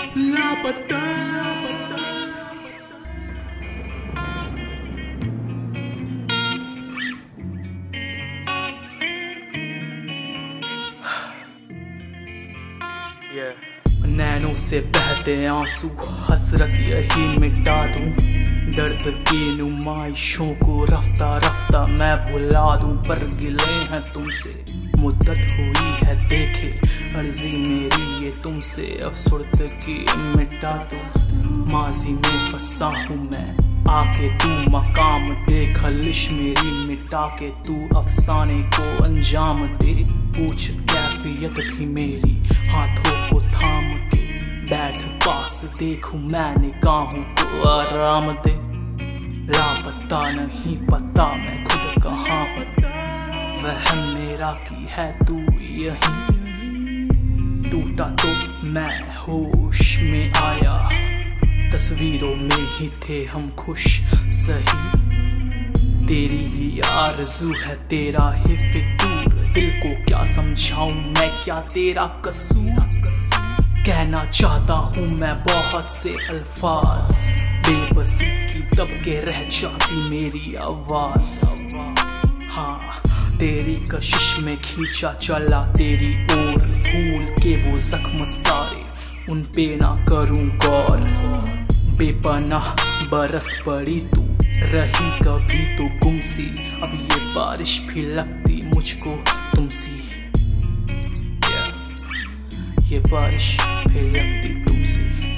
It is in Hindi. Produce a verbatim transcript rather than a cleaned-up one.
लापता। नैनों से बहते आंसू हसरत यही मिटा दूं, दर्द की नुमाइशों को रफ्ता रफ्ता मैं भुला दूं। पर गिले हैं तुमसे मुद्दत हुई है देखे, अर्जी मेरी ये तुमसे अफसुर्दगी मिटा दो। माजी में फंसा हूँ मैं, आके तू मकाम दे, खलिश मेरी मिटा के तू अफसाने को अंजाम दे। पूछ कैफियत भी मेरी हाथों को थाम के, बैठ पास देखूं मैं निगाहों को आराम दे। लापता नहीं पता मैं खुद कहाँ हूँ, वहम मेरा की है तू यहीं। टूटा तो मैं होश में आया, तस्वीरों में ही थे हम खुश सही। तेरी ही आरज़ू है तेरा ही फितूर, दिल को क्या समझाऊं मैं क्या तेरा कसूर। कहना चाहता हूँ मैं बहुत से अल्फाज, बेबसी की दबके रह जाती मेरी आवाज। हाँ तेरी कशिश में खींचा चला तेरी ओर, भूल के वो जख्म सारे उन पे ना करूं गौर। बेपनाह बरस पड़ी तू रही कभी तो गुमसी, अब ये बारिश भी लगती मुझको तुमसी। ये बारिश भी लगती तुमसी।